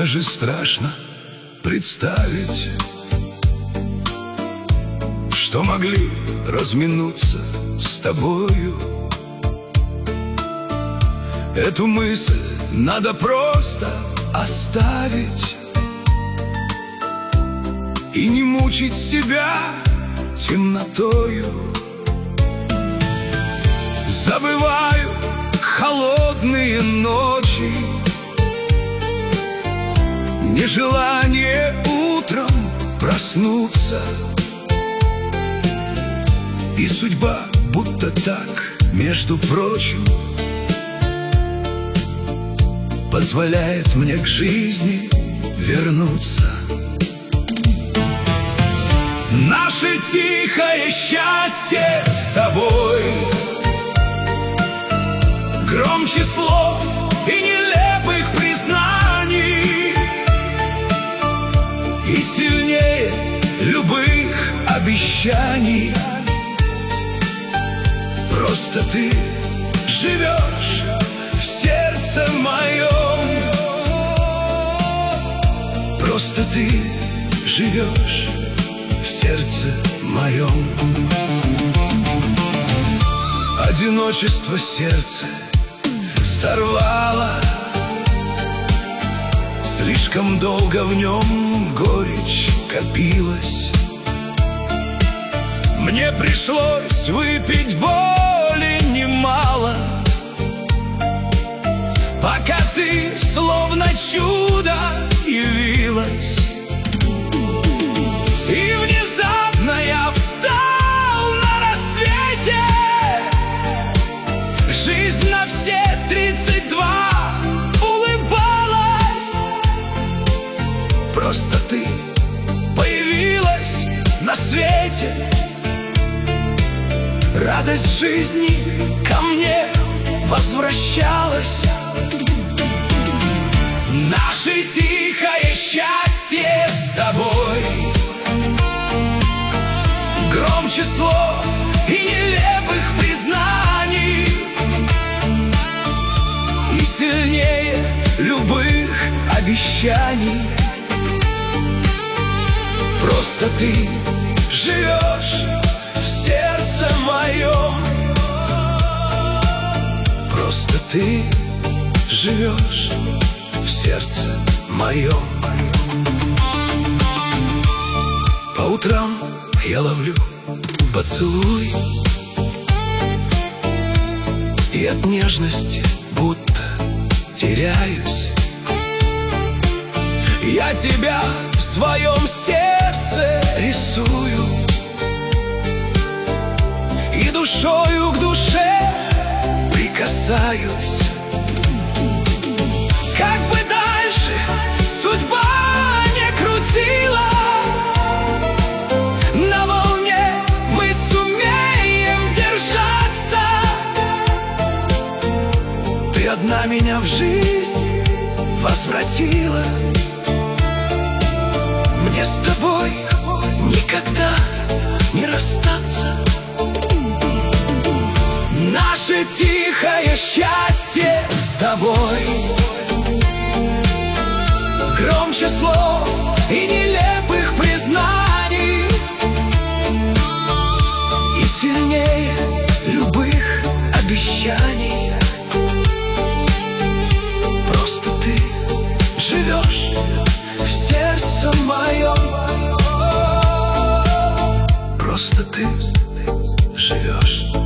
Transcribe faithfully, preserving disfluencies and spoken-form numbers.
даже страшно представить, что могли разминуться с тобою. Эту мысль надо просто оставить и не мучить себя темнотою. Забываю холодные ночи, нежелание утром проснуться. И судьба будто так, между прочим, позволяет мне к жизни вернуться. Наше тихое счастье с тобой громче слов и нелепых признаний, и сильнее любых обещаний. Просто ты живешь в сердце моем. Просто ты живешь в сердце моем. Одиночество сердце сорвало, слишком долго в нем горечь копилась. Мне пришлось выпить боли немало, пока ты словно чудо явилась. И внезапно я встал на рассвете. Жизнь на все тридцать два улыбалась. Просто ты появилась на свете. Радость жизни ко мне возвращалась. Наше тихое счастье с тобой громче слов и нелепых признаний, и сильнее любых обещаний. Просто ты живешь в сердце моем. Просто ты живешь в сердце моем. По утрам я ловлю поцелуй, и от нежности будто теряюсь. Я тебя в своем сердце рисую, и душою к душе прикасаюсь. Как бы дальше судьба не крутила, на волне мы сумеем держаться. Ты одна меня в жизнь возвратила. Мне с тобой никогда не расстаться. Наше тихое счастье с тобой громче слов и нелепых признаний, и сильнее любых обещаний. Просто ты живешь в сердце моем. Просто ты живешь